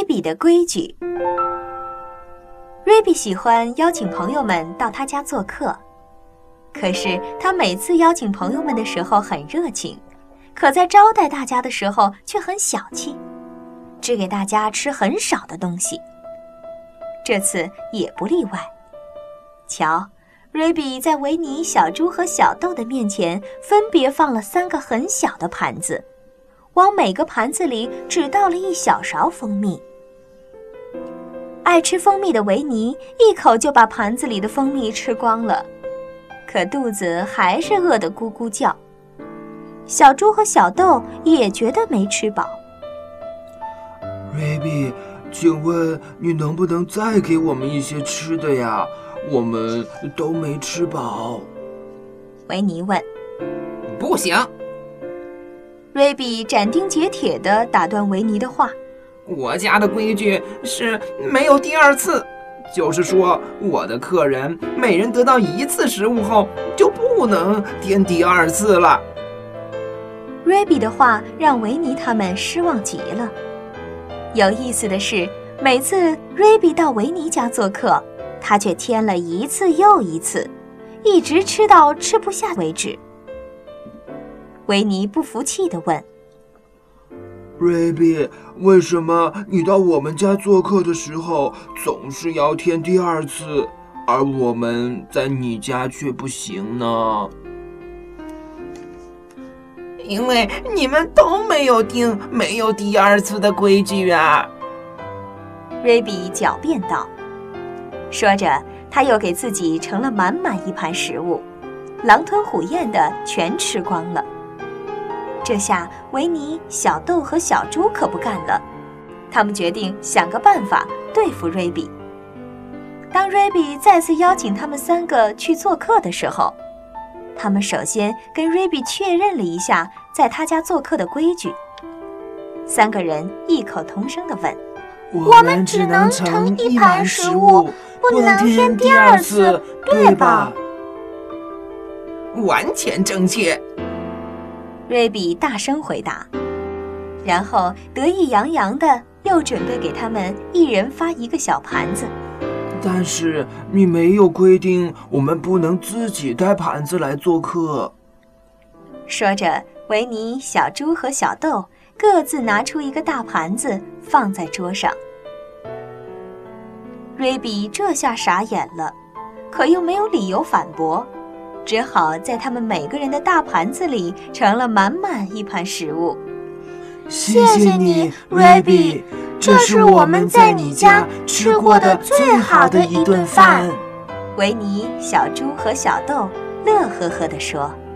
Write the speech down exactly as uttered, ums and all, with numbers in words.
比的规矩。瑞比喜欢邀请朋友们到他家做客，可是他每次邀请朋友们的时候很热情，可在招待大家的时候却很小气，只给大家吃很少的东西。这次也不例外。瞧，瑞比在维尼、小猪和小豆的面前分别放了三个很小的盘子，往每个盘子里只倒了一小勺蜂蜜。爱吃蜂蜜的维尼一口就把盘子里的蜂蜜吃光了，可肚子还是饿得咕咕叫。小猪和小豆也觉得没吃饱。 瑞比，请问你能不能再给我们一些吃的呀？我们都没吃饱。 维尼问。 不行。 瑞比斩钉截铁地打断维尼的话。 我家的规矩是没有第二次，就是说我的客人每人得到一次食物后就不能点第二次了。 瑞比的话让维尼他们失望极了。有意思的是，每次瑞比到维尼家做客，他却添了一次又一次，一直吃到吃不下为止。维尼不服气地问： 瑞比，为什么你到我们家做客的时候总是要添第二次，而我们在你家却不行呢？ 因为你们都没有定没有第二次的规矩啊！ 瑞比狡辩道。说着，他又给自己盛了满满一盘食物，狼吞虎咽的全吃光了。这下维尼、小豆和小猪可不干了，他们决定想个办法对付瑞比。当瑞比再次邀请他们三个去做客的时候，他们首先跟瑞比确认了一下在他家做客的规矩。三个人异口同声地问： 我们只能盛一盘食物，不能添第二次，对吧？ 完全正确。 瑞比大声回答，然后得意洋洋地又准备给他们一人发一个小盘子。 但是你没有规定我们不能自己带盘子来做客。 说着，维尼、小猪和小豆各自拿出一个大盘子放在桌上。瑞比这下傻眼了，可又没有理由反驳，只好在他们每个人的大盘子里盛了满满一盘食物。 谢谢你，瑞比，这是我们在你家吃过的最好的一顿饭。 维尼、小猪和小豆乐呵呵地说。